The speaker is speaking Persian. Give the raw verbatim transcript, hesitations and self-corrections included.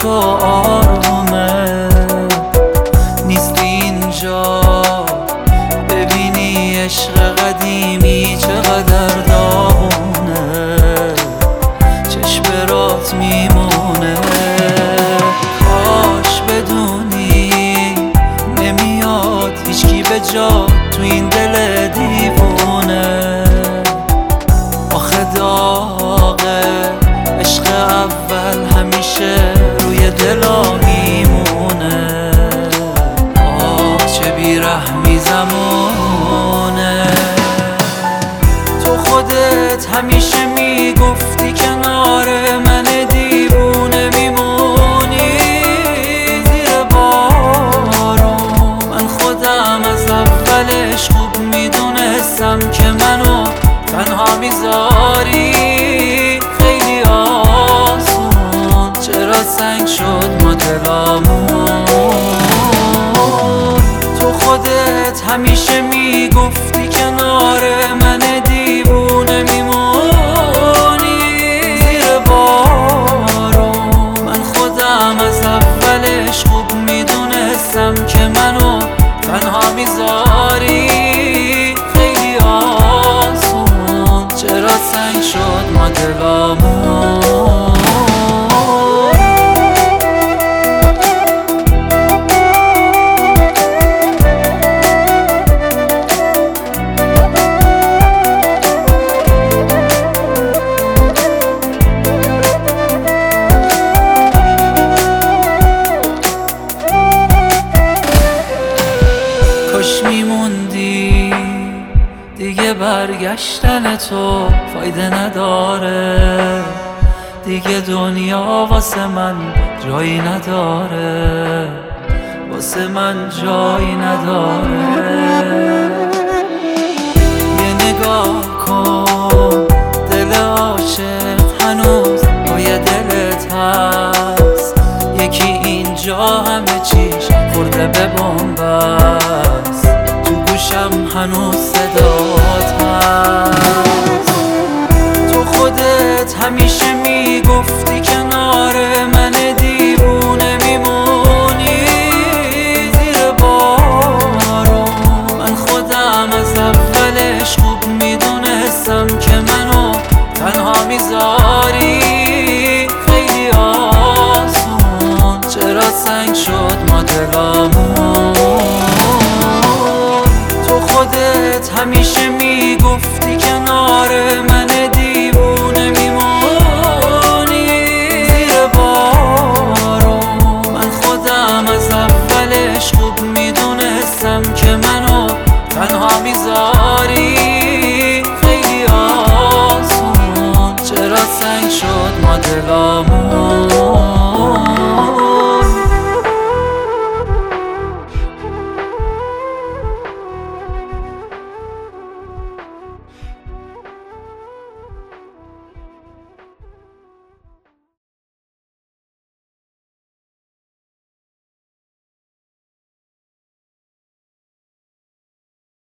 تو آرومه نیست اینجا. ببینی عشق قدیمی چقدر داغونه، چشم برات میمونه. کاش بدونی نمیاد هیچکی به جا تو این دل دیوونه. آخه داغه عشق اول همیشه روی دلا میمونه. آه چه بیرحمی زمونه. تو خودت همیشه میگفتی کنار من دیوونه میمونی زیر بارون. من خودم از اولش خوب میدونستم که منو تنها میذاری. خیلی آسون چرا سنگ شد ما دلامون. تو خودت همیشه میگفتی کنار من دیوونه میمونی زیر بارون. من خودم از اولش خوب میدونستم که منو تنها میذاری. خیلی آسون چرا سنگ شد ما دلامون. کاش میموندی دیگه برگشتن تو فایده نداره. دیگه دنیا واسه من جایی نداره، واسه من جایی نداره. یه نگاه کن دل عاشق هنوز پای دلت هست. یکی اینجا همه چیش خورده به بنبست. تو گوشم هنوز صدات هست. تو خودت همیشه میگفتی کنار من دیوونه میمونی زیر بارون. من خودم از اولش خوب میدونستم که منو تنها میذاری. خیلی آسون چرا سنگ شد ما دلامون. تو خودت همیشه میگفتی کنار من